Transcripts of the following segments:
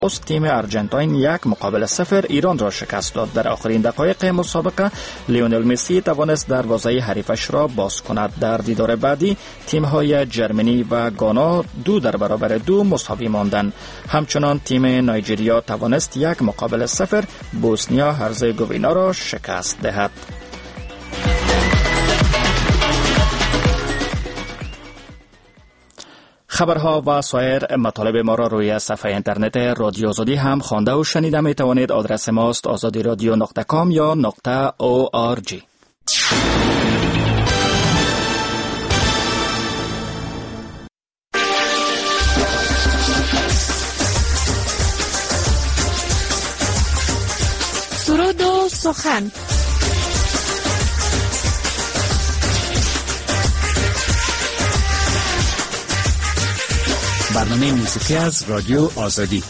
تیم ارجنتاین 1-0 ایران را شکست داد. در آخرین دقایق مسابقه لیونل مسی توانست دروازه حریفش را باز کند. در دیدار بعدی تیم‌های جرمنی و گانا 2-2 مساوی ماندند. همچنان تیم نایجریا توانست 1-0 بوسنیا هرزگوینی را شکست دهد. خبرها و سایر مطالب ما را روی صفحه اینترنت رادیو آزادی هم خوانده و شنیده می توانید. آدرس ماست azadiradio.com یا .org. سرود و سخن. برنامه موسیقی از رادیو آزادی.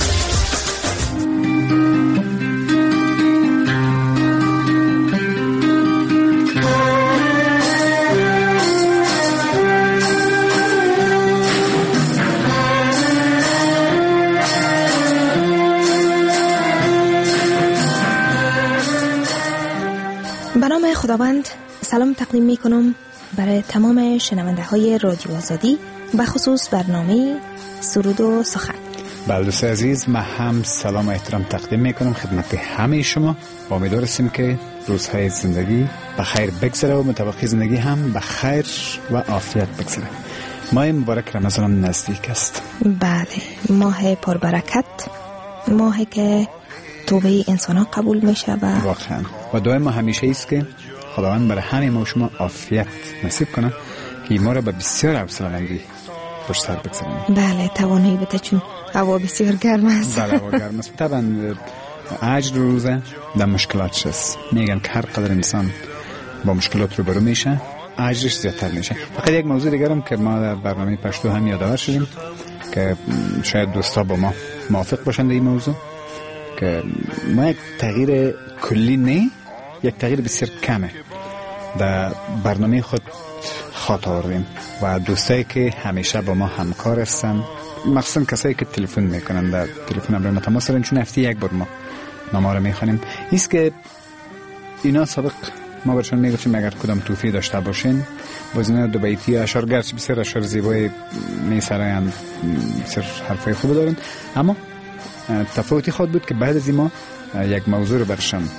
به نام خداوند سلام تقدیم می کنم برای تمام شنونده های رادیو آزادی، به خصوص برنامه سرود و سخن. بله دوست عزیز، من هم سلام و احترام تقدیم میکنم خدمت همه شما. امیدوار هستیم که روزهای زندگی به خیر بگذره و مطابق زندگی هم به خیر و عافیت بگذره. ماه مبارک رمضان هم نزدیک است. بله، ماه پربرکت، ماهی که توبه انسان ها قبول میشه و واقعا و دعای ما همیشه است که خداوند برای همه ما شما عافیت نصیب کنه که ما را به بسیار حوصله‌مندی پشت سر بگذاریم. بله، توانایی بده چون هوا بسیار گرم است. بله، هوا گرم است. طبعا اجر روزه در مشکلاتش است. میگن که هر قدر انسان با مشکلات روبرو میشه اجرش زیادتر میشه. فقط یک موضوع دیگر هم که ما در برنامه پشتو هم یادآور شدیم که شاید دوستا با ما موافق باشند در این موضوع، که ما یک تغییر کلی نه، یک تغییر بسیار کمه در برنامه خود خاطر آوردیم و دوستایی که همیشه با ما همکار هستن، مخصوصا کسایی که تلفن میکنن، در تلفن امر ما تماس دارن، چون هفته یک بار ما نامه رو میخوانیم. ایست که اینا سابق ما برشون میگفتیم اگر کدام توفیق داشته باشین باز اینا دو بیتی اشعار، گرچه بسیار اشعار زیبای میسرایند، بسیار حرفای خوب دارن، اما تفاوتی خود بود که بعد از ما یک موضوع رو برشون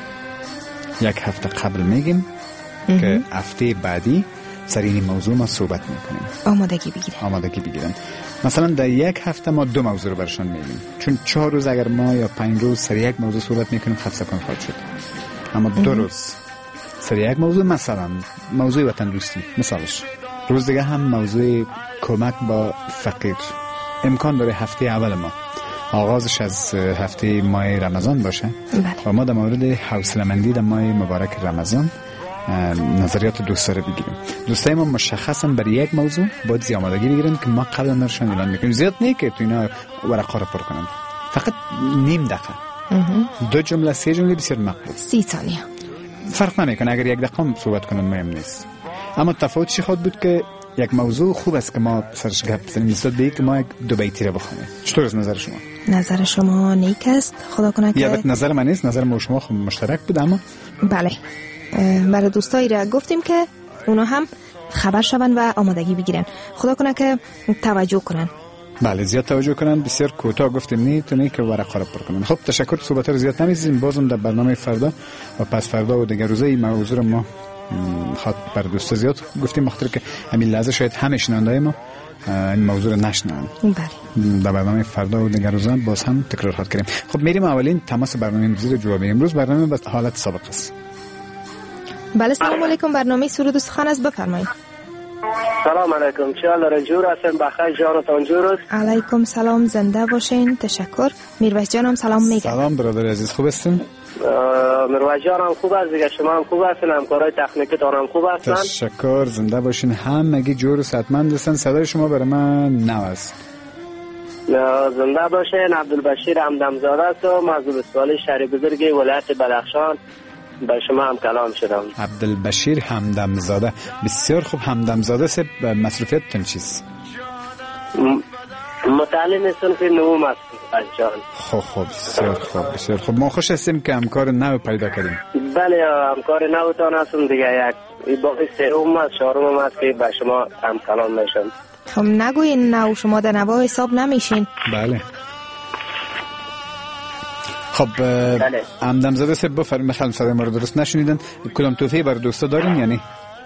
یک هفته قبل میگیم که هفته بعدی سر این موضوع ما صحبت میکنیم. آمادگی بگیرن. مثلا در یک هفته ما 2 موضوع رو برشان میگیم، چون 4 روز اگر ما یا 5 روز سر یک موضوع صحبت میکنیم خسته کن خواهد شد. اما 2 روز سر یک موضوع، مثلا موضوع وطن دوستی مثالش، روز دیگه هم موضوع کمک با فقیر. امکان داره هفته اول ما آغازش از هفته ماه رمضان باشه. بله. و ما در مورد حوصله‌مندی در ماه مبارک رمضان نظریات دوستا رو بگیریم. دوستای ما مشخصا برای یک موضوع باید آمادگی بگیرن که ما قبل نرشون اعلان میکنیم. زیاد نه که تو اینا ورقا رو پر کنن، فقط نیم دقیقه 2 جمله 3 جمله بسیار مقبول، 30 ثانیه فرق نمیکنه. اگر 1 دقیقه هم صحبت کنن مهم نیست. اما تفاوت چی خود بود که یک موضوع خوب است که ما سرش گپ بزنیم نسبت به اینکه ما یک 2 بیتی رو بخونیم. چطور از نظر شما؟ نظر شما نیک است. خدا کنه که البته نظر من نیست، نظر ما شما مشترک بود. اما بله، برای دوستایی را گفتیم که اونا هم خبر شون و آمادگی بگیرن. خدا کنه که توجه کنن. بله، زیاد توجه کنن. بسیار کوتاه گفتیم نه تو نه که ورقه رو پر کنن. خب تشکر. صحبت رو زیاد نمی‌زنیم. بازم در برنامه فردا و پس فردا و دیگر روزه این موضوع ما خاطر بر دوستا زیاد گفتیم، مخاطر که همین لحظه شاید همه شنونده‌های ما این موضوع رو نشنوند. بله، در برنامه فردا و دیگر روزا باز هم تکرار خواهد کردیم. خب میریم اولین تماس برنامه امروز رو جواب. امروز برنامه به حالت سابق است. بله، سلام علیکم. برنامه سرود و سخن است، بفرمایید. سلام علیکم. چه حال جور هستین؟ بخیر جانتان جور است؟ علیکم سلام، زنده باشین. تشکر. میرویس جانم سلام میگم. سلام برادر عزیز، خوب هستین؟ میرویس جانم خوب است دیگه، شما هم خوب هستین؟ همکارای تکنیکی تان خوب هستن؟ تشکر، زنده باشین. همگی جور و صحتمند هستن. صدای شما برای من نو است. زنده باشین. عبدالبشیر همدمزاده است و مسئول سوالی شهر بزرگ ولایت بدخشان به شما هم کلام شدم. عبدالبشیر همدمزاده، بسیار خوب. همدمزاده سه مصروفیتتون چیست؟ متعلم صنف نهم هستم جان. خب بسیار خوب بسیار خوب. ما خوش هستیم که همکار نو پیدا کردیم. بله همکار نوتان هستم دیگه. یک باقی سوم است چهارم است که به شما هم کلام میشم. خب نگوین نو شما در نوا حساب نمیشین. بله خب همدمزاده سب بفرمایید. مثلا صدای ما رو درست نشنیدن. کدام توفیق بر دوستا دارین یعنی؟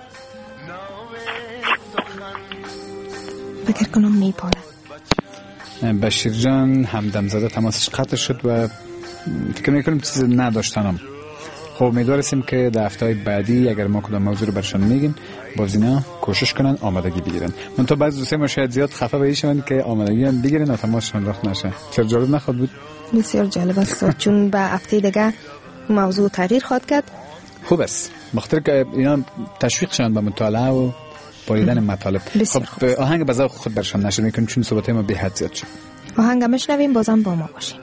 فکر کنم میپاله. بشیر جان همدمزاده تماسش قطع شد و فکر میکنم چیز نداشتنم. خب امیدواریم که در هفته‌های بعدی اگر ما کدام موضوع رو برشان میگیم باز اینا کوشش کنن آمادگی بگیرن. من تا بعضی دوستای ما شاید زیاد خفه بشن که آمادگی هم بگیرن و تماسشون رخ نشه. چرا جالب نخواد بود؟ بسیار جالب است چون به هفته دیگه موضوع تغییر خواهد کرد. خوب است بخاطر که اینا تشویق شون به مطالعه و پاییدن مطالب. خب آهنگ به ذوق خود برشان نشه میکنیم چون صحبت ما به حد زیاد شد. آهنگ میشنویم بازم با ما باشین.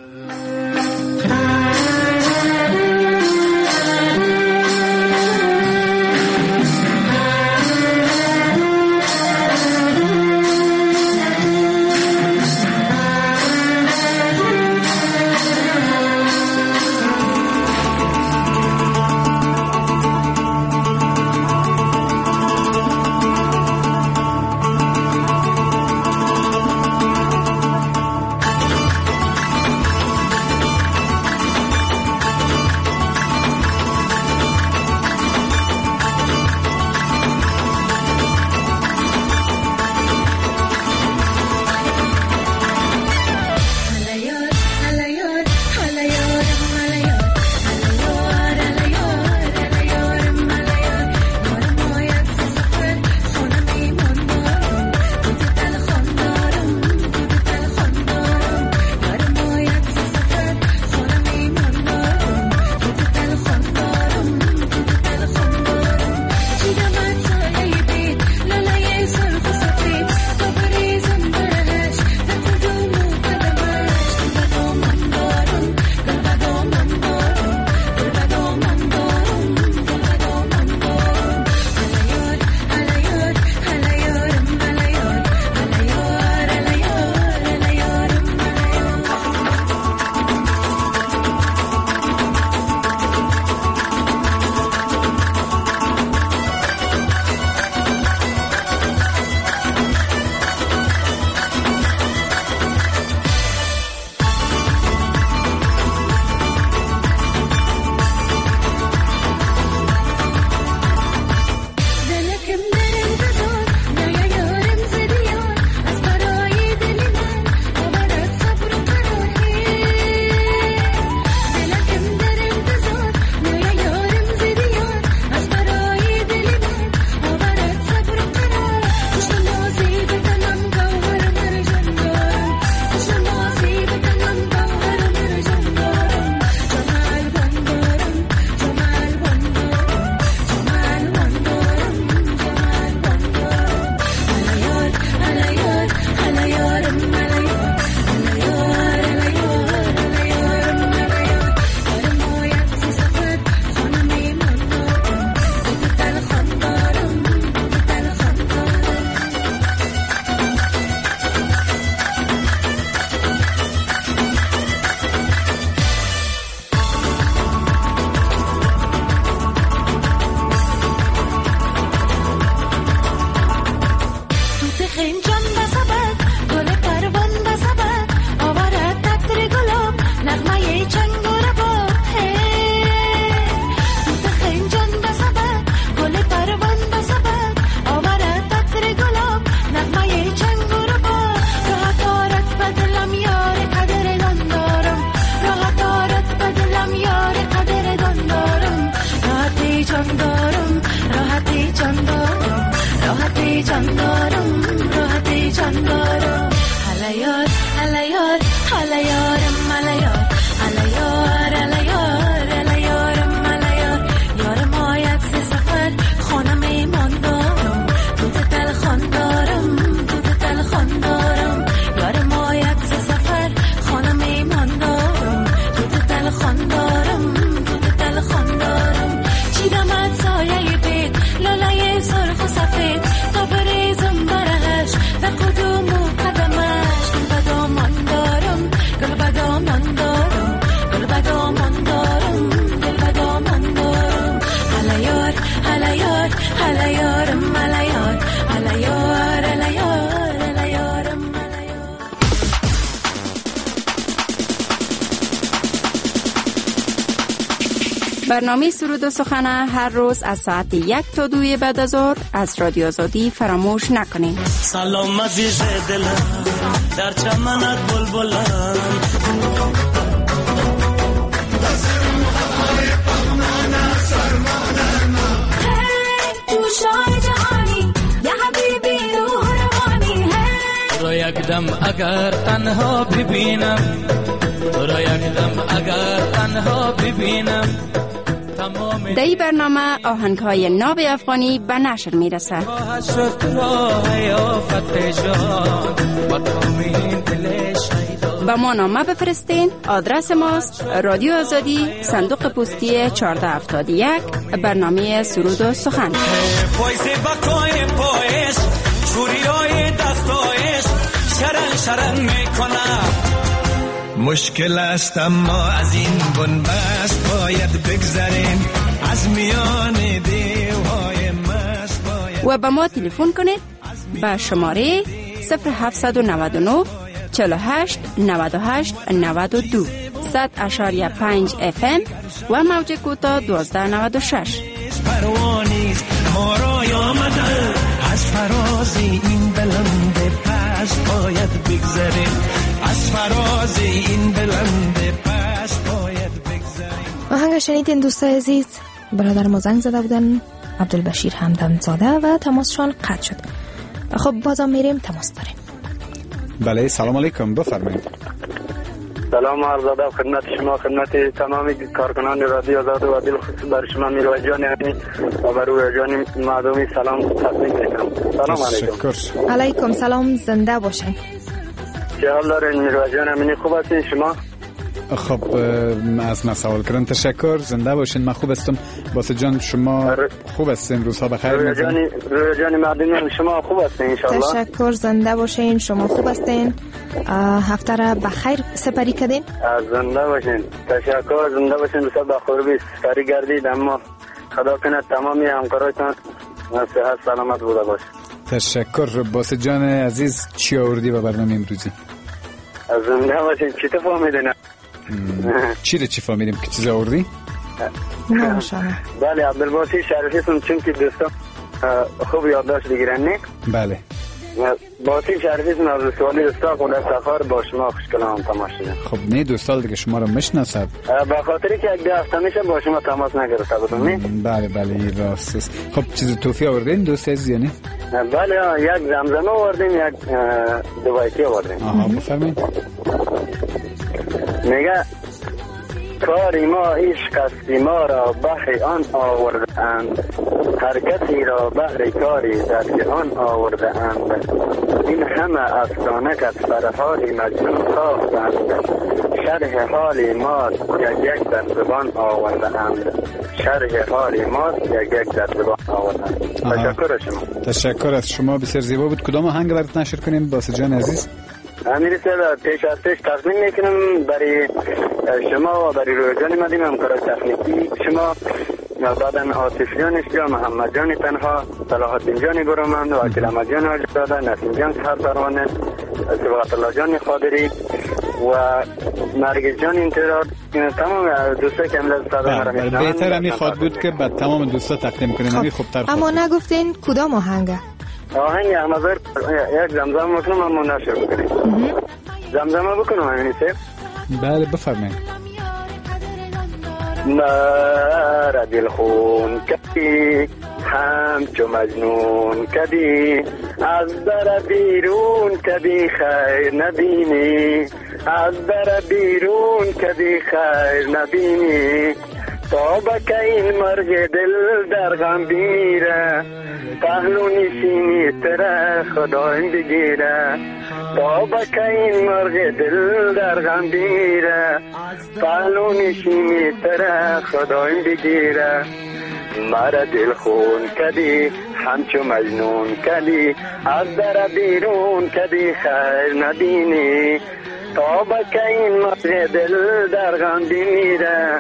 برنامه سرود و سخن هر روز از ساعت 1 تا 2 بعد از ظهر از رادیو آزادی فراموش نکنید. سلام عزیز دلم در چمنت بلبلم تو را یک دم اگر تنها ببینم تو را یک دم اگر تنها ببینم. در این برنامه آهنگ‌های ناب افغانی به نشر میرسه. با ما نامه بفرستین. آدرس ماست رادیو آزادی، صندوق پستی 1471، برنامه سرود و سخن. مشکل است اما از این بنبست باید بگذریم، از میان دیوهای مست باید. و به ما تلفن کنید به شماره 0799 48 98 92 100.5 FM و موج کوتاه 1296. پروانیست ما را آمده از فراز این بلند پست باید بگذریم، از فراز این بلند پست باید بگذریم. آهنگ شنیدین دوستای عزیز، برادر ما زنگ زده بودن، عبدالبشیر همدمزاده، و تماسشان قطع شد. خب بازم میریم تماس داریم. بله سلام علیکم، بفرمایید. سلام عرض ادب خدمت شما، خدمت تمام کارکنان رادیو آزاد و دل خصوص بر شما میروز جان و بر روی جان معدومی سلام تقدیم میکنم. سلام علیکم. علیکم سلام، زنده باشین. چه حال دارین میروز جان امینی؟ خوب هستین شما؟ خب از مسائل کردن تشکر، زنده باشین. من خوب هستم. باسه جان شما خوب هستین؟ روزها بخیر. روی جان معدومی شما خوب هستین ان شاء الله؟ تشکر، زنده باشین. شما خوب هستین؟ هفته را بخیر سپری کردین؟ زنده باشین. تشکر، زنده باشین. روزها بخیر سپری گردید، اما خدا کنه تمامی همکاراتون صحت سلامت بوده باشه. تشکر. باسه جان عزیز چی آوردی به برنامه امروزی؟ زنده باشین. چی تو فهمیدین؟ چی فهمیدیم که چیز آوردی؟ ماشاءالله. بله عبدالباسی شریفیتون چون که دوستان خوب یادداشت بگیرن نه؟ بله. باسی شریفیتون از سوالی دوستا خود سفر با شما خوشکلام تماس شدن. خب نه دوستال دیگه شما رو میشناسد. به خاطری که یک دو هفته میشه با شما تماس نگرفته بودم نه؟ بله این راست است. خب چیز توفی آوردین دوست عزیز یا نه؟ بله یک زمزمه آوردیم، یک دوایتی آوردیم. آها بفرمایید. میگه کاری ما عشق است، ما را بحر آن آورده اند، هر کسی را بحر کاری در جهان آورده اند. این همه افسانه که از حال مجنون ساختند، شرح حال ما یک در زبان آورده اند، شرح حال ما یک در زبان آورده اند. تشکر شما. تشکر از شما، بسیار زیبا بود. کدام آهنگ برات نشر کنیم باسه جان عزیز؟ امیر صاحب پیش از پیش تقدیم میکنم برای شما و برای رویجان مدیم همکار تکنیکی شما، بعدن آصف جان اشتیا، محمد جان تنها، صلاح الدین جان گرومند و عقیل احمد جان حاجزاده، نسیم جان سهر پروانه، صبغت الله جان خادری و نرگس جان انتظار، تمام دوستا که امروز صدا مرا میشنوند. بهتر همی خواد بود که بعد تمام دوستا تقدیم کنیم. همی خوبتر. اما نگفتین کدام آهنگه؟ آهنگ امازر یک زمزمه میکنم اما نشر بکنیم. زمزمه بکنم امینی صاحب؟ بله بفرمایید. مرا دل خون کردی همچو مجنون کردی، از در بیرون کردی خیر نبینی، از در بیرون کردی خیر نبینی. تا بکه این مرگ دل در غم بیره، پهلو نشینی تره خدایم بگیره. تا بکه این مرگ دل در غم بیره، پهلو نشینی تره خدایم بگیره. مرا دل خون کدی همچو مجنون کدی، از در بیرون کدی خیر ندینی. تا بکه این مرگ دل در غم بیره،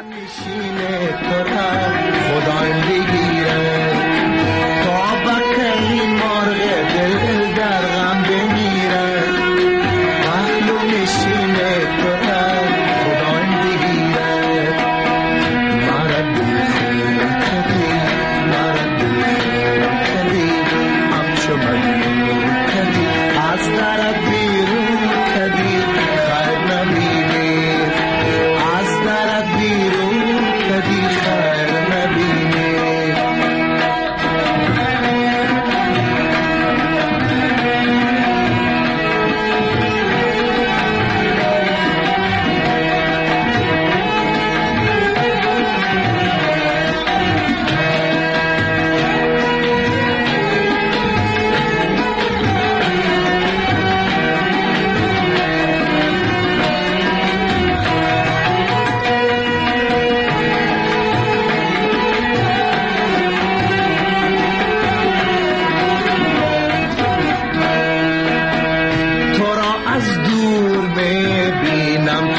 خدایم بگیره. تا بکه این مرگ دل در غم بمیره، پهلو نشینه تو خدایم بگیره. مرا دل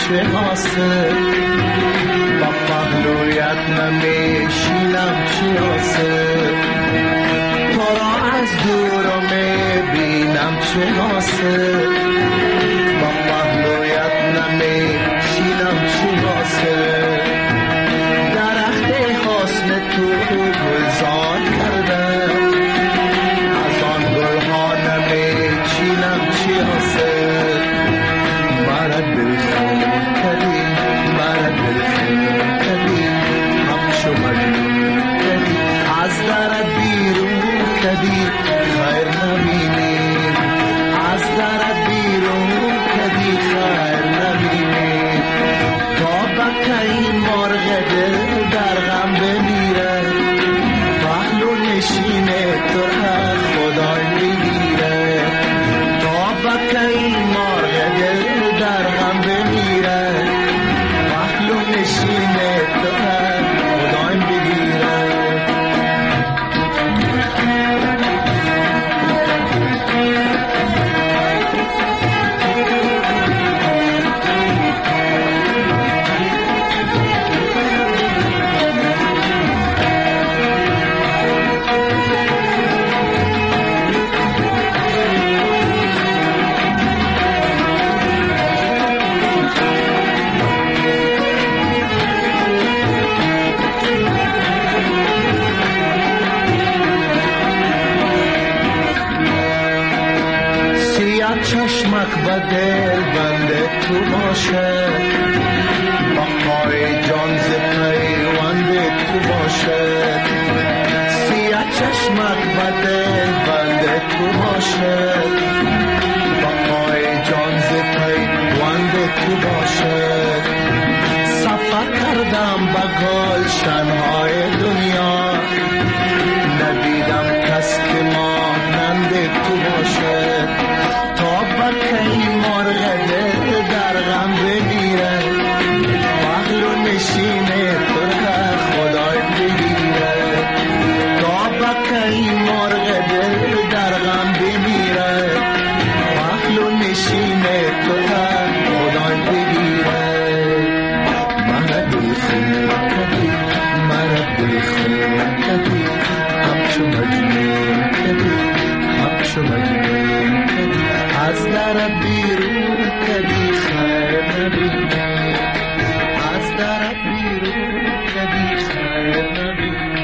چه حاصل با پهلویت نمیشینم چه حاصل تو را از دور رو میبینم چه حاصل با پهلویت نمیشینم چه حاصل درخت حسن تو گلزار کرده از آن گلها نمیچینم چی حاصل مرا دلخون کردی مرا دلخون کردی همچو مجنون کردی از درت بیرون کردی خیر نبینیم از درت بیرون کردی خیر نبینیم تا بکی مرغ دل در غم بمیره پهلو نشینه تو خدای بگیره تا بکی مرغ دل در غم بمیره پهلو نشینه تو خدای بگیره چشمک بدل بنده تو باشه با پای جان ز پیوند تو باشه سیاه چشمک بدل بنده تو باشه با پای جان ز پیوند تو باشه سفر کردم با گلشن‌های دنیا ندیدم کس که مانند تو باشه بکی مرغ دل در غم بگیره پهلو نشینه تو خدای بگیره تا بکی مرغ دل در غم بگیره پهلو نشینه تو خدای بگیره مرا دلخون کردی مرا دلخون کردی همچو مجنون کردی همچو مجنون از در بیرون کدی خیر نبینی از در بیرون کدی خیر نبینی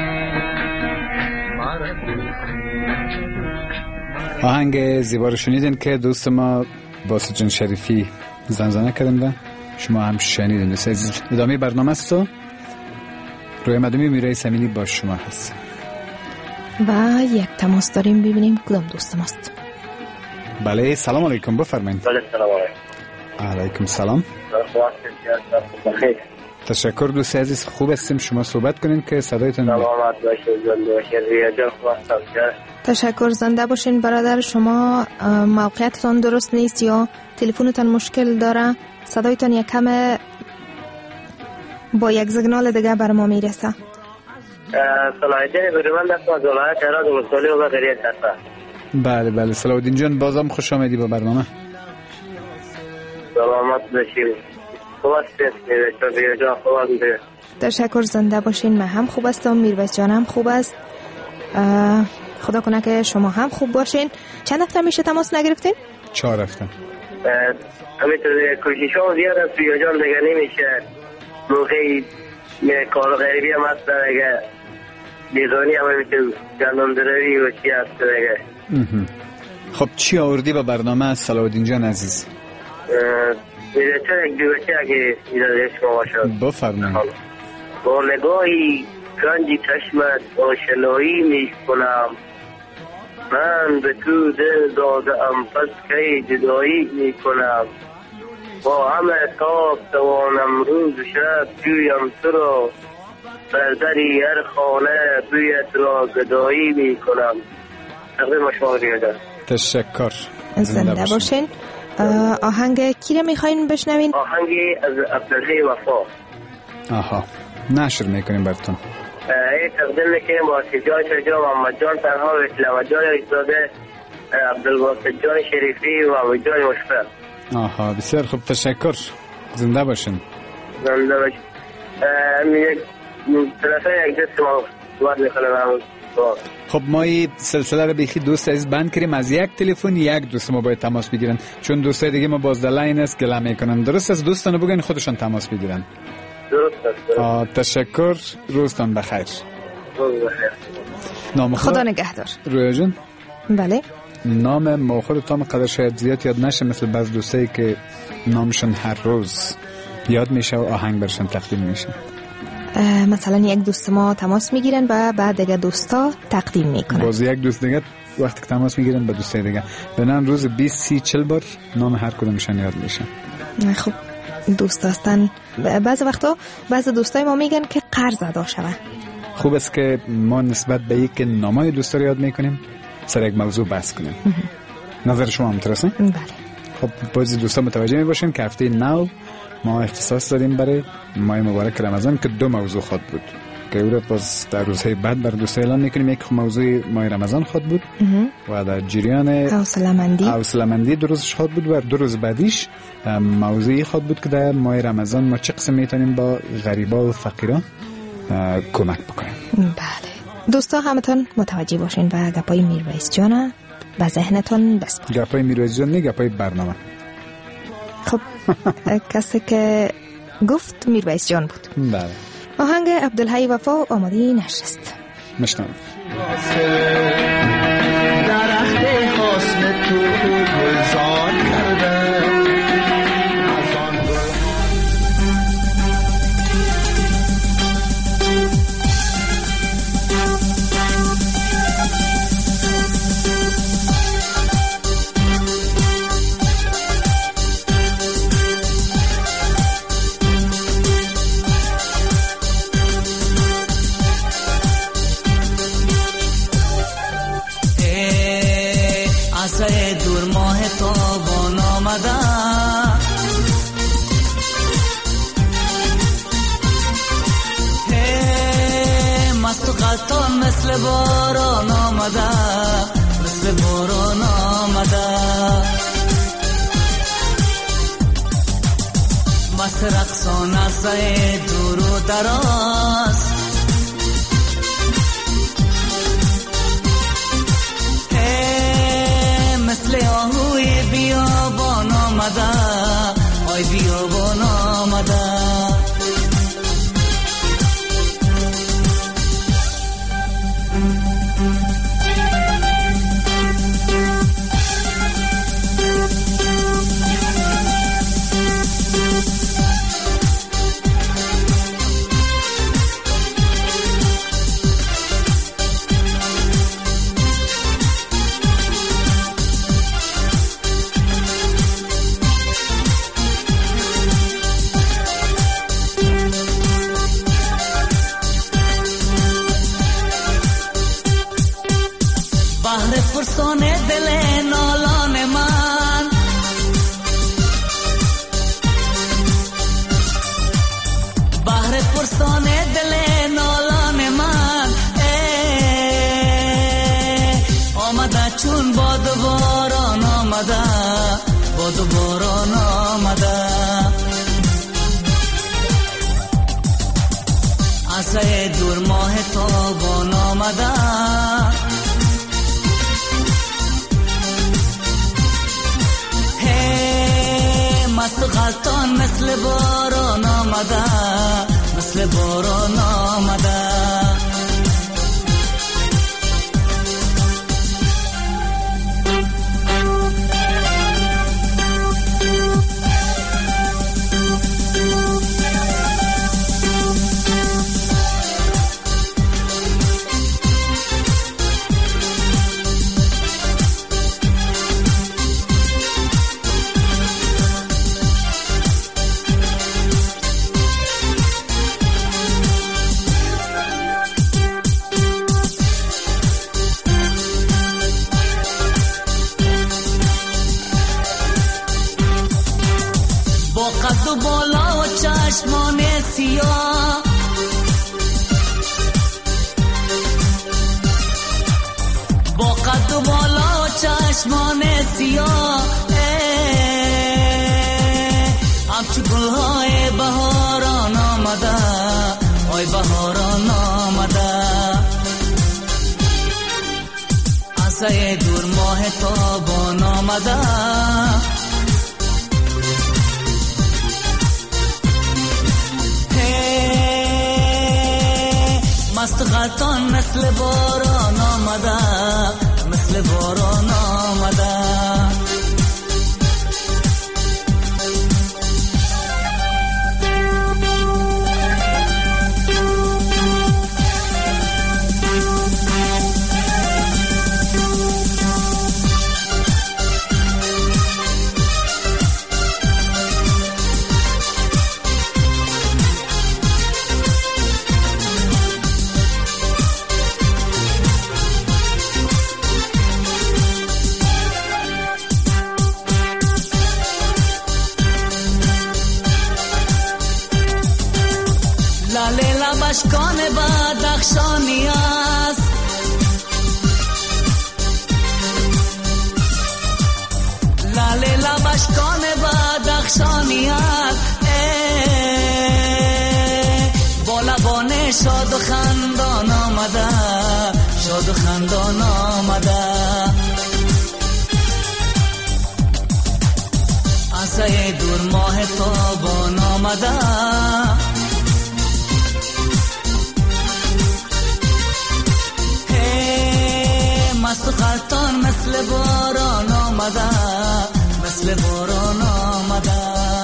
آهنگ زیبا رو شنیدین که دوست ما باسط جان شریفی زنزنه کردن و شما هم شنیدین. دوست عزیز ادامه برنامه است و روی مدامی میرای سمینی با شما هست و یک تماس داریم ببینیم کدام دوست ماست. بله سلام علیکم بفرمایید. بله سلام علیکم. علیکم سلام. تشکر دوست عزیز خوب هستیم شما صحبت کنین که صدایتون سلامت باشید زنده باشید ریاض خوب هستم. تشکر زنده باشین برادر. شما موقعیتتان درست نیست یا تلفنتان مشکل داره؟ صدایتان یک کم با یک سیگنال دیگه بر ما میرسه. صلاحیت بریمند است از ولایت هرات مصالح و بقیه هست. بله بله صلاح‌الدین جان بازم خوش آمدی با برنامه. سلامت باشید. خوب هستید میرواز جان خوب هستید. تشکر زنده باشین. من هم خوب هستم میرواز جان هم خوب است. خدا کنه که شما هم خوب باشین. چند هفته میشه تماس نگرفتین؟ 4 هفته. همینطور کوشش‌ها زیاد است میرواز جان دیگه نمیشه. موقعی کار غیبی هم هست دیگه. بیزانی هم همینطور جانداری و چی هست دیگه. خب چی آوردی با برنامه صلاح‌الدین جان عزیز؟ میرچه یک دوچه اگه ایرادش ما باشد بفرمایید. با نگاهی گنجی چشمت آشنایی میکنم من به تو دل دادم پس کی جدایی میکنم با همه تاب توانم روز و شب جویم تو را بر دری هر خانه بویت را گدایی میکنم. تقدیم شما ریاضت. تشکر زنده باشین. آهنگ کی رو میخواین بشنوین؟ آهنگی از عبدالحی وفا. آها نشر میکنیم براتون. این تقدیم میکنیم با سجای شجاع محمد جان تنها و اسلام جان ایزاده عبدالباسط جان شریفی و عبد جان مشفق. آها بسیار خوب تشکر. زنده باشین. زنده باشین. یک دست ما دوار میخوانم. خب ما این سلسله رو بیخی دوست عزیز بند کردیم، از یک تلفن یک دوست ما باید تماس بگیرن، چون دوستای دیگه ما باز در لاین است گله میکنن. درست است؟ دوستانو بگین خودشان تماس بگیرن. درست است. تشکر، روزتان بخیر. روز بخیر. نام خدا نگهدار. رویا جون. بله. نام ما خودتان قدر شاید زیاد یاد نشه، مثل بعض دوستایی که نامشون هر روز یاد میشه و آهنگ برشون تقدیم میشه. مثلا یک دوست ما تماس میگیرن و بعد دیگه دوستا تقدیم میکنن. باز یک دوست دیگه وقتی که تماس میگیرن به دوستای دیگه بنان روز 20 30 40 بار نام هر کدومشون یاد میشه. خب دوست هستن بعض وقتا بعض دوستای ما میگن که قرض ادا شوه. خوب است که ما نسبت به یک نامای دوستا رو یاد میکنیم سر یک موضوع بحث کنیم. نظر شما هم درسته؟ بله. خب باز دوستا متوجه میباشین که هفته نو ما اختصاص دادیم برای ماه مبارک رمضان که 2 موضوع خود بود که او را باز در روزهای بعد بر دوستا اعلان میکنیم. یک موضوع ماه رمضان خود بود و در جریان حوصله‌مندی 2 روزش خود بود و 2 روز بعدیش موضوعی خود بود که در ماه رمضان ما چه قسم میتونیم با غریبا و فقیران کمک بکنیم. بله دوستا همتون متوجه باشین و گپای میرویس جان به ذهنتون بسپارین. گپای میرویس جان نه، گپای برنامه. خب کسی که گفت میرویس جان بود. بله. آهنگ عبدالحی وفا آماده نشست. مشتم درخت حسن تو گلزار کرده از آن دور ماه تابان آمده مست و غلطان مثل باران آمده مثل باران آمده مست رقصان از دور و دراز مثل آهوی بیابان آمده آی بیابان آمده پرسان دل نالان من بحر پرسان دل نالان من آمده چون باد باران آمده باد باران آمده از دور ماه تابان آمده مست غلطان مثل باران آمده مثل باران آمده قد و بالا و چشمان سیاه با قد و بالا و چشمان سیاه همچو گلهای بهاران آمده آی بهاران آمده عصای دور ماه تابان آمده مست غلطان مثل باران آمده مثل باران آمده اشکان بدخشانی است لاله لب اشکان بدخشانی است با لبان شاد و خندان آمده شاد و خندان آمده عصای دور ماه تابان آمده مست غلطان مثل باران آمده مثل باران آمده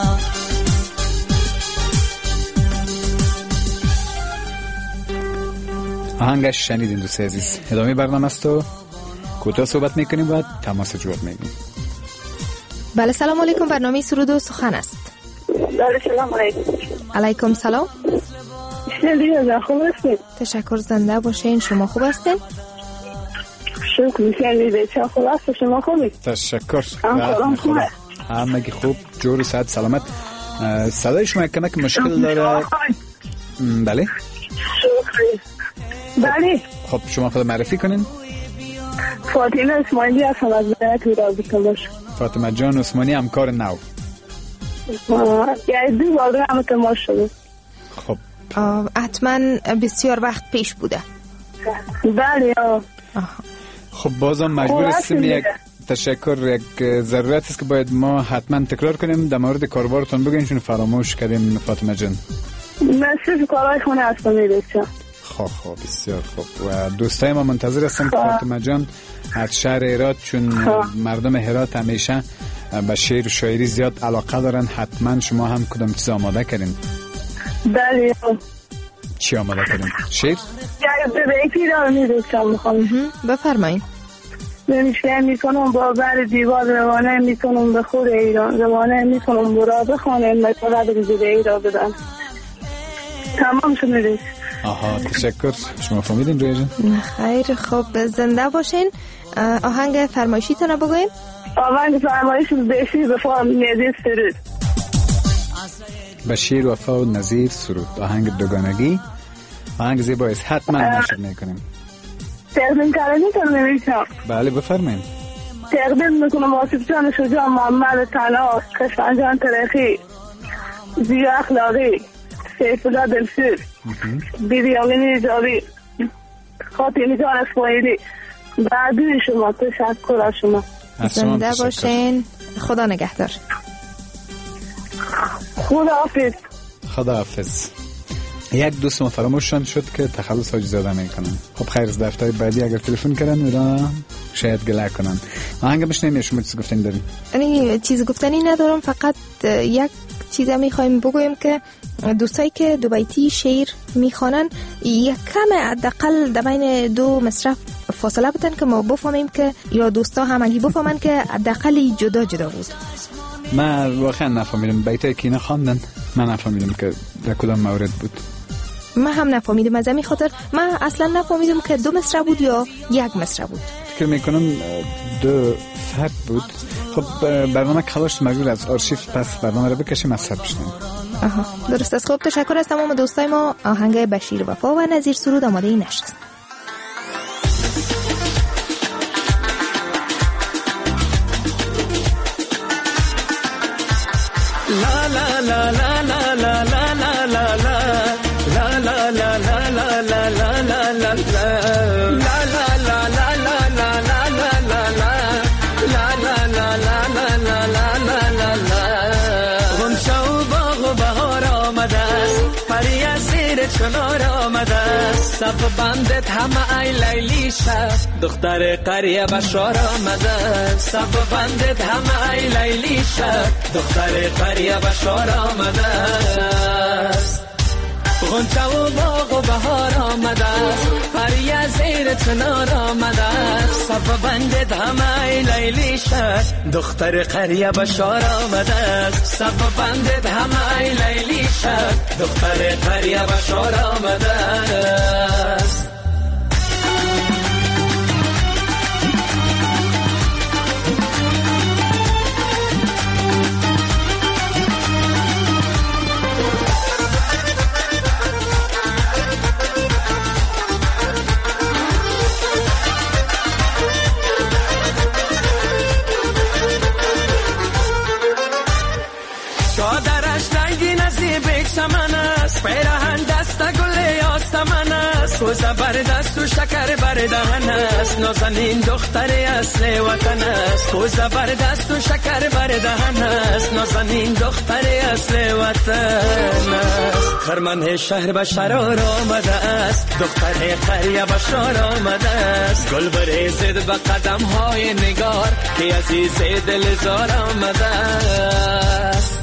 آهنگش شنیدین دوست عزیز. ادامه برنامه است و کوتاه صحبت میکنیم و تماس جواب میگیم. بله سلام علیکم، برنامه سرود و سخن است. بله سلام علیکم. علیکم سلام. شنیدین خوب هستین؟ تشکر، زنده باشین. شما خوب هستین؟ شکر شنیدین چه خوب است. شما خوبی؟ تشکر. خوبه. همگی خوب، جور و صحت سلامت. صدای شما کمک مشکل داره. بله شکر. بله خب شما خود معرفی کنین. فاطمه عثمانی هستم از ولایت ایران. فاطمه جان عثمانی، همکار نو. یعنی 2 بار هم تماس شده. خب حتما بسیار وقت پیش بوده. بله. خب بازم مجبور هستیم یک تشکر، یک ضرورت است که باید ما حتما تکرار کنیم. در مورد کاربارتون بگین چون فراموش کردیم فاطمه جان. من صرف کارهای خونه هستم میرسم. خب بسیار خوب و دوستای ما منتظر هستن فاطمه جان از شهر هرات، چون مردم هرات همیشه به شعر و شاعری زیاد علاقه دارن. حتما شما هم کدام چیز آماده کردین؟ بله. چی آماده کردین؟ شعر؟ به بیتی را میرسم میخوام. بفرمایید. نمیشه میکنم با بر دیوار روانه میکنم به خود ایران، روانه میکنم برا بخوانم مثلا به دیده ایران بدن. تمام شده. آها تشکر. شما فهمیدین روی جان؟ خیر خب زنده باشین. آهنگ فرمایشیتون رو بگوین. آهنگ فرمایش بشیر وفا و نظیر سرود. بشیر وفا و نظیر سرود، آهنگ دوگانگی، آهنگ زیبایی است، حتما نشر میکنیم. تقدیم کردنیتون نمیشم. بله بفرمایید. تقدیم میکنم آصف جان شجاع، محمد تناس، کشفن جان ترخی، زیا اخلاقی، سیف الله دلسیر، بیبی آمینی ایجابی، خاطمی جان اسماعیلی. بعدی شما تشکر از شما. زنده باشین. خدا نگهدار. خدا حافظ. خدا حافظ. یک دوست ما فراموششان شد که تخلص حاجی زاده میکنن. خب خیر، از دفتر بعدی اگر تلفن کردن میرن شاید گله کنن. آهنگ بشنیم. شما چیز گفتنی دارین؟ یعنی چیز گفتنی ندارم، فقط یک چیزا میخوایم بگویم که دوستایی که دو بیتی شعر میخوانن یک کم حداقل در بین 2 مصرف فاصله بدن که ما بفهمیم که یا دوستا همگی بفهمن که حداقل جدا جدا بود. من واقعا نفهمیدم بیتایی که اینا خواندن، من نفهمیدم که در کدام مورد بود. من هم نفهمیدم، از همین خاطر من اصلا نفهمیدم که 2 مصرع بود یا 1 مصرع بود. فکر میکنم 2 فرد بود. خب برنامه کلاش مجبور از آرشیف پس برنامه رو بکشیم از سر بشنیم. درست است. خوب تشکر از تمام دوستای ما. آهنگ بشیر وفا و نظیر سرود آماده این نشست. لا لا لا پری از زیر چنار آمده، صف بندت همه ای لیلی شب، دختر قریه بشار آمده، صف بندت همه ای لیلی شب، دختر قریه بشار آمده. غنچه و باغ و بهار آمده، پری از زیر چنار آمده، صف بندت همه ای لیلی شد، دختر قریه بشار آمده، صف بندت همه ای لیلی شد، دختر قریه بشار آمده. چمن است، پیراهن دست گل آسمان است، و زبردست و شکر بردهن است، نازنین دختر اصل وطن است، و زبردست و شکر بردهن است، نازنین دختر اصل وطن است. خرمن شهر بشار آمده است، دختر قریه بشار آمده است، گل بریزد به قدم های نگار که عزیز دل زار آمده است.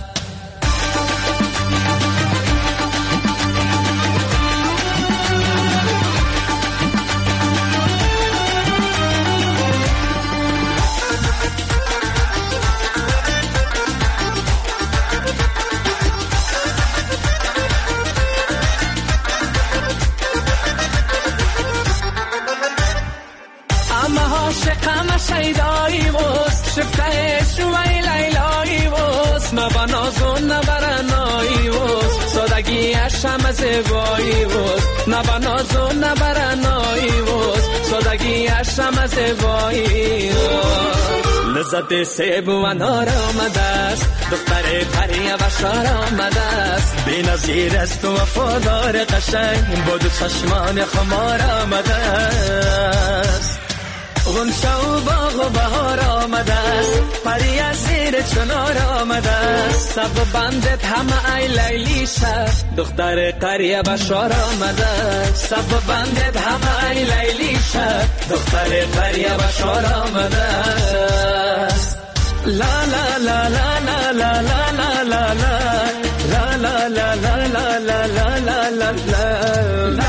شیدایی وست شفته شوی لیلایی وست، نبنازون نبرنایی وست، سادگیش همه زیبایی وست، نبنازون نبرنایی وست، سادگیش همه زیبایی وست. لذت سیب و انار آمده است، دختر قریه بشار آمده است، بی‌نظیر است و وفادار قشنگ، با دو چشمان خمار آمده است. غنچه و باغ و بهار آمده است، پری از زیر چنار آمده است، صف بندت همه ای لیلی شب، دختر قریه بشار آمده است، صف بندت همه ای لیلی شب، دختر قریه بشار آمده است. لا لا لا لا لا لا لا لا لا لا لا لا لا لا لا لا لا لا.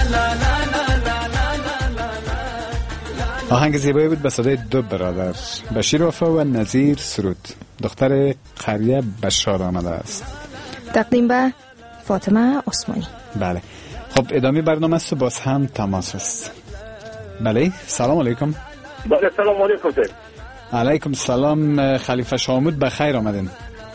آهنگ زیبایی بود به صدای دو برادر، بشیر وفا و نظیر سرود، دختر قریه بشار آمده است. تقدیم به فاطمه عثمانی. بله، خب ادامه برنامه است، باز هم تماس است. بله، سلام علیکم. بله، سلام علیکم. علیکم سلام، خلیفه شامود، بخیر آمدین.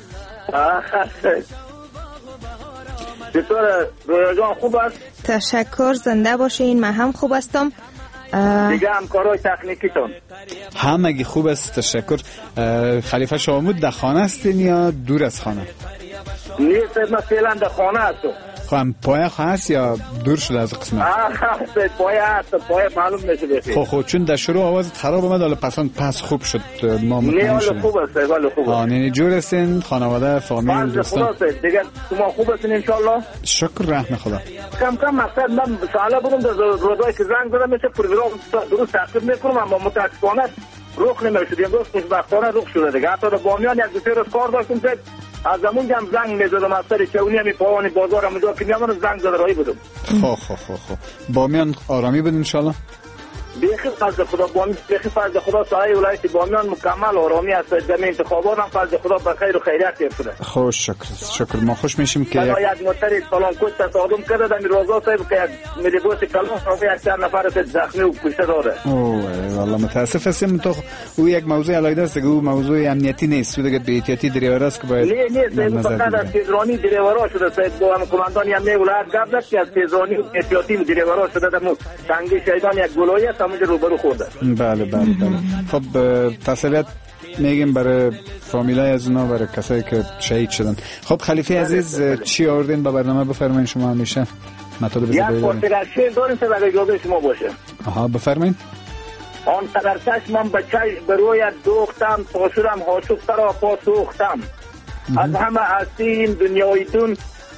چطور رویا خوب است؟ تشکر، زنده باشین. من هم خوب هستم. دیگه همکارای تکنیکیتون همگی خوب است، تشکر. خلیفه شامود در خانه هستین یا دور از خانه؟ نیست، من فعلا در خانه هستم. خب پایه هست یا دور شده از قسمت؟ پایه هست، پایه معلوم نشه بخیر. خب چون در شروع آواز خراب اومد، حالا پس خوب شد. ما نه خوب است، ولی خوب است. نه جور هستین، خانواده، فامیل، دوستان؟ دیگه شما خوب هستین ان شاء الله؟ شکر، رحم خدا. کم مقصد من سالا بودم در روزایی که زنگ زدم میشه پروگرام درست تعقیب میکنم، اما متاسفانه رخ نمیشد. امروز خوشبختانه رخ شده دیگه. حتی در بامیان یک دو سه روز کار داشتم، از زمان هم زنگ میزدم از سر چونی همی پاوانی بازار هم میدونم که میامون زنگ زده رایی بودم. خب بامیان آرامی بود انشالله؟ بیخی فضل خدا بامیان، بیخی فضل خدا سایه ولایت بامیان مکمل آرامی است. در انتخابات هم فضل خدا بخیر و خیریت گرفته. خوش، شکر. ما خوش میشیم که یک مطرح سلام کوچ تصادم کرده در روزا صاحب که میلیبوس کلان رو یک چند نفر زخمی و کشته داره. اوه والله متاسف هستم. تو او یک موضوع علیحده است، او موضوع امنیتی نیست، دیگه به احتیاطی دریور است که باید نه فقط از تیزرانی دریورا شده. صاحب با کماندان امنیتی ولایت گفت است که از تیزرانی احتیاطی دریورا شده. در تنگی شیطان یک گلویی است همونجا روبرو خورده. بله. خب تسلیت میگیم برای فامیلای از اونا، برای کسایی که شهید شدن. خب خلیفه عزیز، چی آوردین به برنامه؟ بفرمایید شما. همیشه مطالب زیبایی دارین. یک پرسش داریم که برای جواب شما باشه. بفرمایید. آن قدر چشمم به روی دوختم، پاسورم حاشق ترا پاسوختم. از همه هستیم دنیایتون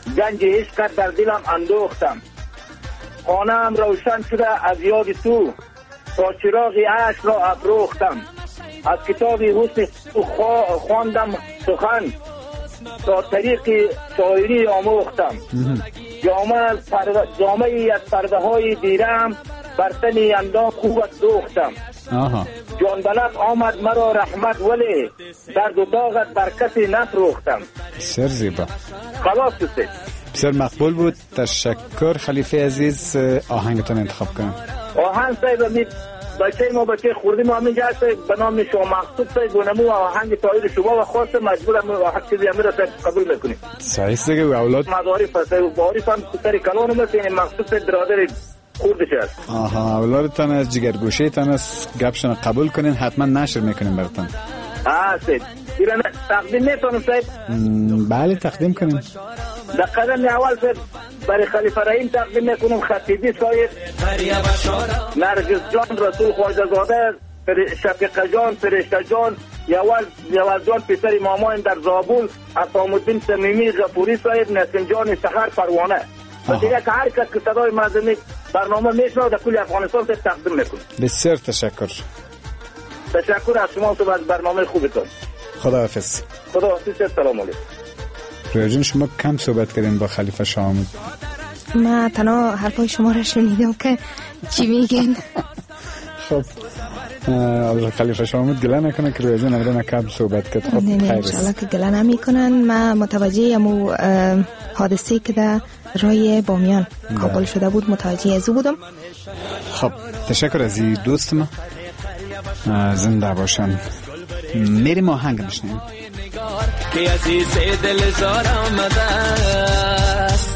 گنج عشقت در دلم اندوختم. خانه‌ام روشن شده از یاد تو، تا چراغ عشق را افروختم. از کتاب حسن خواندم سخن، تا طریق شاعری آموختم. جامعی از پرده های دیرم، بر تن اندام خوبت دوختم. جان بلد آمد مرا رحمت، ولی درد و داغت بر کسی نفروختم. بسیار زیبا، خلاص شد. بسیار مقبول بود. تشکر خلیفه عزیز. آهنگتون انتخاب کنم. آهنگ صاحب بچه ما بچه خوردیم همینجا هست به نام شما مقصود صاحب بونمو آهنگ تایید شما و خواست مجبورم آهنگ چیزی همه را قبول بکنیم. صحیح دیگه. و اولاد مدارف هست و بارف هم کتر کلان هم هست، یعنی مقصود صاحب برادر خوردش هست. اولادتان از جگرگوشه تان از گپشون قبول کنین، حتما نشر میکنیم براتون. صاحب ایران تقدیم میتونم صاحب؟ بله تقدیم کنیم. در قدم اول صاحب برای خلیفه رحیم تقدیم میکنم. خطیبی صاحب، نرگس جان، رسول خواجه زاده، شفیقه جان، فرشته جان، یوز جان پسر مامان در زابل، عصام الدین صمیمی غفوری صاحب، نسیم جان سحر پروانه و دیگه که هر کس که صدای مردمی برنامه میشنوه در کل افغانستان صاحب تقدیم میکنم. بسیار تشکر. تشکر از شما تو از برنامه خوبتون. خداحافظ. خداحافظ. سلام علیکم. رویا شما کم صحبت کردین با خلیفه شامود. ما تنها حرفای شما را شنیدم که چی میگین. خب خلیفه شامود گله نکنه که رویا جان امروز کم صحبت کرد. خب نه انشالله که گله نمیکنن. ما متوجه امو حادثه که در رای بامیان کابل شده بود متوجه ازو بودم. خب تشکر از این دوست ما، زنده باشن. میریم آهنگ بشنیم که عزیز دل زار آمده است.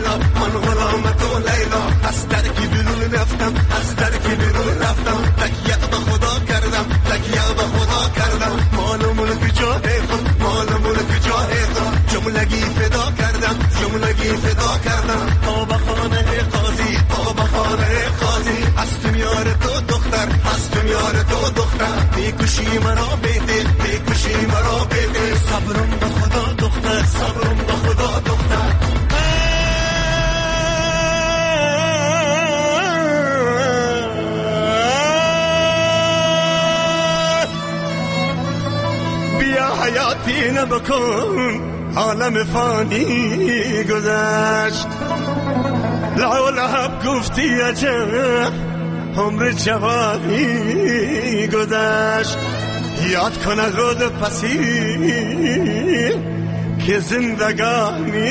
از درکی بیرون رفتم دختر میکشی مرا بدل میکشی مرا بدل صبرم به خدا دختر صبرم به خدا دختر بیا حیاتی نبکن عالم فانی گذشت لعو لحب گفتی عجب عمر جوانی گذشت یاد کن از روز پسیر که زندگانی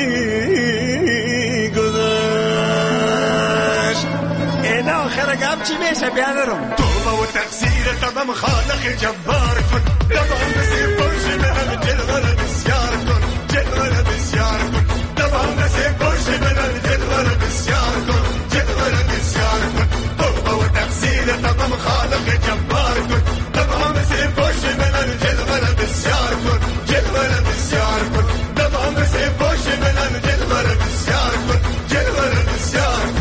گذشت این آخر گم چی میشه بیانرم توبه و تقصیر قدم خالق جبار کن دبام بسی پرش منم جلوه بسیار کن جلوه بسیار کن دبام بسی پرش منم جلوه بسیار کن جلوه بسیار کن توبه و تقصیر قدم خالق جبار کن دبام بسی پرش منم جلوه بسیار کن جلوه بسیار کن دبام بسی پرش منم جلوه بسیار کن جلوه بسیار کن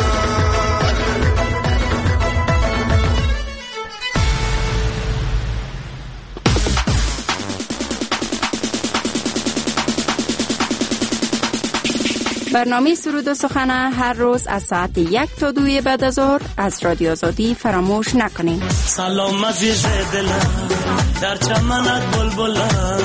برنامه سرود و سخن هر روز از ساعت 1 تا 2 بعد از ظهر از رادیو آزادی فراموش نکنید. سلام عزیز دلم در چمنت بلبلم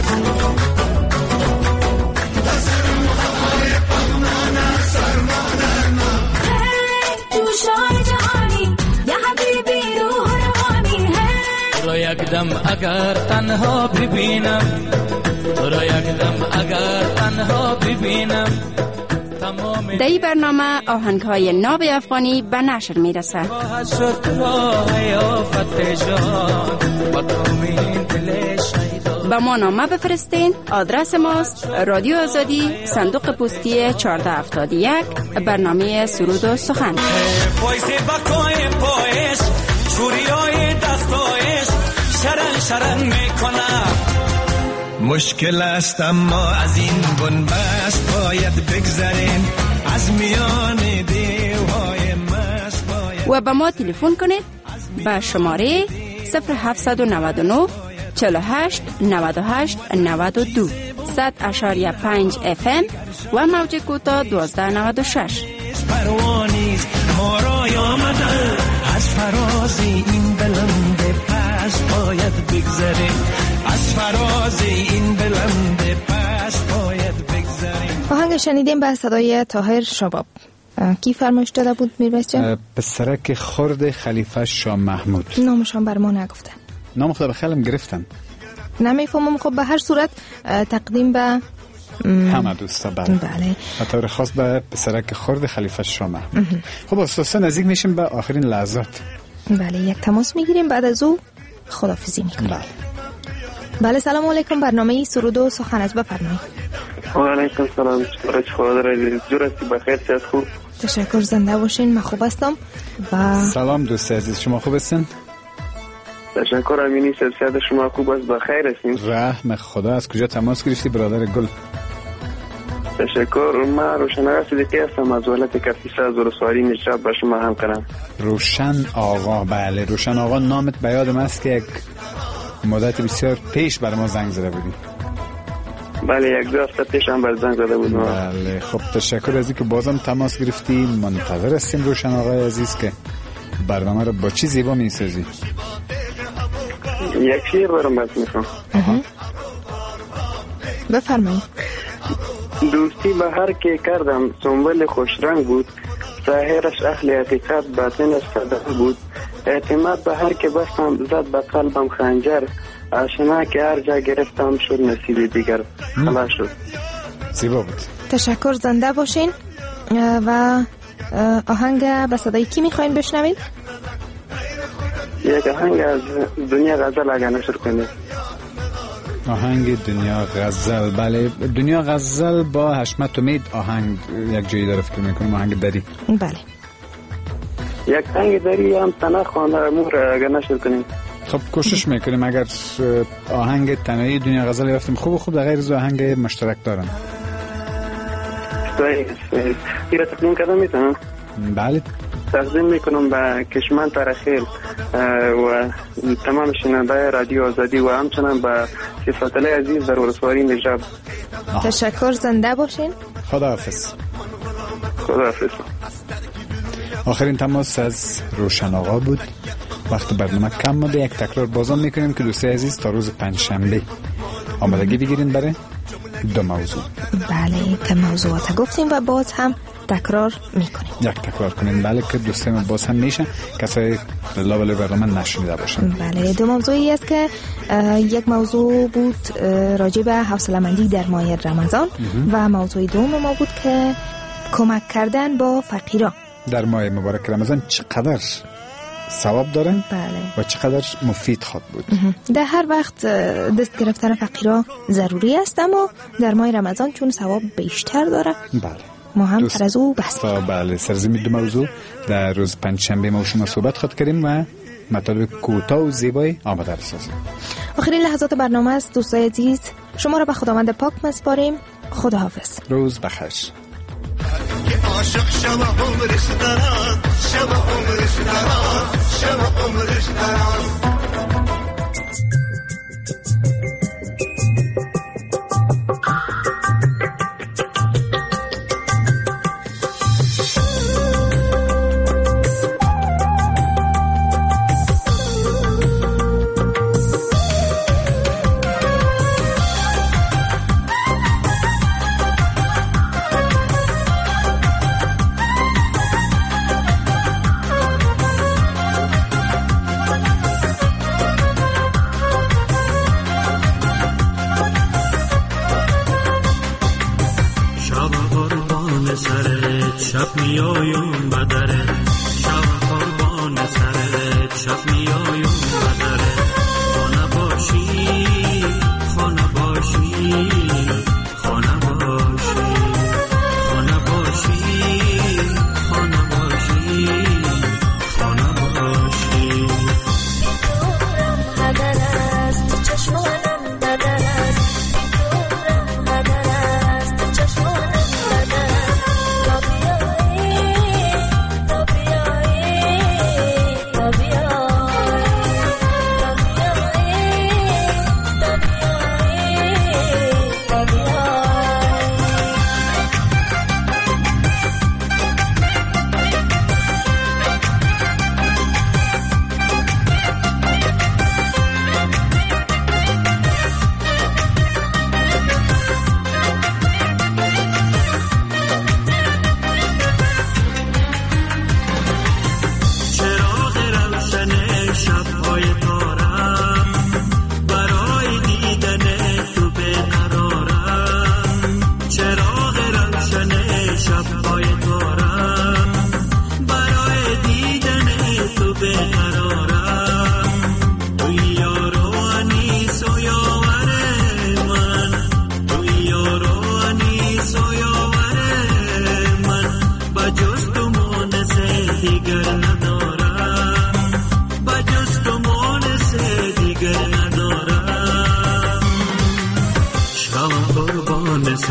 تو شای جهانی یا حبیبی روح روانی رو یک دم اگر تنها ببینم رو یک دم اگر تنها ببینم در این برنامه آهنگ‌های ناب افغانی به نشر میرسه. با ما نامه بفرستین. آدرس ماست رادیو آزادی، صندوق پستی 1471، برنامه سرود و سخن. مشکل است اما از این بنبست باید بگذریم از میان دیوهای مست باید و به ما تلفن کنید به شماره 0799 48 98 92 100.5 FM و موج کوتاه 1296. پروانیز ما را آمده از فراز این بلند پس باید بگذریم از فراز این بلند پس باید بگذریم. آهنگ شنیدیم به صدای طاهر شباب. کی فرمایش داده بود میربایس جان؟ پسرک خرد خلیفه شاه محمود. نامشان بر ما نگفتن. نام خدا بخیرم گرفتن. نمیفهمم. خب به هر صورت تقدیم به همه دوستا بله. به طور خاص به پسرک خرد خلیفه شاه محمود. خب اساسا نزدیک میشیم به آخرین لحظات. بله یک تماس میگیریم بعد از او خداحافظی میکنیم. بله سلام علیکم. برنامه سرود و سخن است بفرمایید. و علیکم سلام. خدا را جورتی بخیر صحت خوب. تشکر زنده باشین. من خوب هستم. و سلام دوست عزیز شما خوب هستین؟ تشکر امینی صحت شما خوب است بخیر هستین؟ رحم خدا. از کجا تماس گرفتی برادر گل؟ تشکر. من روشن آقا صدیقی هستم از ولایت کفیسه از ولسوالی نجراب با شما هم کنم. روشن آقا. بله روشن آقا نامت به یادم است که یک مدت بسیار پیش بر ما زنگ زده بودی. بله یک دو هفته پیش هم بر زنگ زده بودم. بله خب تشکر از اینکه بازم تماس گرفتی. منتظر هستیم روشن آقای عزیز که برنامه رو با چی زیبا میسازی. یک شیر برام بس میخوام. بفرمایید. دوستی به هر که کردم سنبل خوش رنگ بود، ظاهرش اهل حقیقت باطنش صدق بود. اعتماد به هر که بستم زد به قلبم خنجر، آشنا که هر جا گرفتم شد نصیب دیگر. خلاص شد. زیبا بود. تشکر زنده باشین. و آهنگ به صدای کی میخواین بشنوید؟ یک آهنگ از دنیا غزل اگر نشر کنید. آهنگ دنیا غزل. بله دنیا غزل با حشمت امید آهنگ یک جایی داره فکر میکنم آهنگ دری. بله یک آهنگ دری هم تنها خوانده مور اگر نشر کنید. خب کوشش میکنیم. اگر آهنگ تنهایی دنیا غزل یافتیم خوب در غیر از آهنگ مشترک دارن. ایره تقدیم کردم میتونم؟ بله تقدیم میکنم به کشمن ترخیل و تمام شنونده رادیو آزادی و همچنان به صفاتله عزیز در ولسوالی نجراب. تشکر، زنده باشین. خداحافظ. خداحافظ. آخرین تماس از روشن آقا بود. وقت برنامه کم مونده، یک تکرار بازم میکنیم که دوستای عزیز تا روز پنجشنبه آمادگی بگیرین برای دو موضوع. بله، که موضوعات گفتیم و باز هم تکرار میکنیم. یک تکرار کنیم، بله، که دوستای ما باز هم میشه کسایی لابلای برنامه نشنیده باشن. بله، دو موضوعی است که یک موضوع بود راجع به حوصله‌مندی در ماه رمضان و موضوع دوم ما بود که کمک کردن با فقیران در ماه مبارک رمضان چقدر ثواب داره، بله، و چقدر مفید خود بود. در هر وقت دست گرفتن فقیران ضروری است، اما در ماه رمضان چون ثواب بیشتر داره، بله، ما هم تر از او بس. بله، سرزمین دو موضوع در روز پنجشنبه ما شما صحبت خود کردیم و مطالب کوتاه و زیبایی آماده سازیم. آخرین لحظات برنامه است دوستای عزیز، شما را به خداوند پاک میسپاریم. خداحافظ. روز بخیر. عاشق شب عمرش دراز، شب عمرش دراز، شب عمرش دراز. شب میایم بدره، شب قربان سرت، شب میایم بدره. خانه باشی، خانه باشی، خانه باشی، خانه باشی، خانه باشی، خانه باشی. هدر است چشمانم بدر است، هدر است چشمانم بدر است.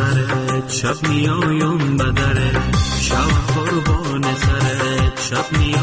شب میایم بدره، شب قربان سرت، شب میایم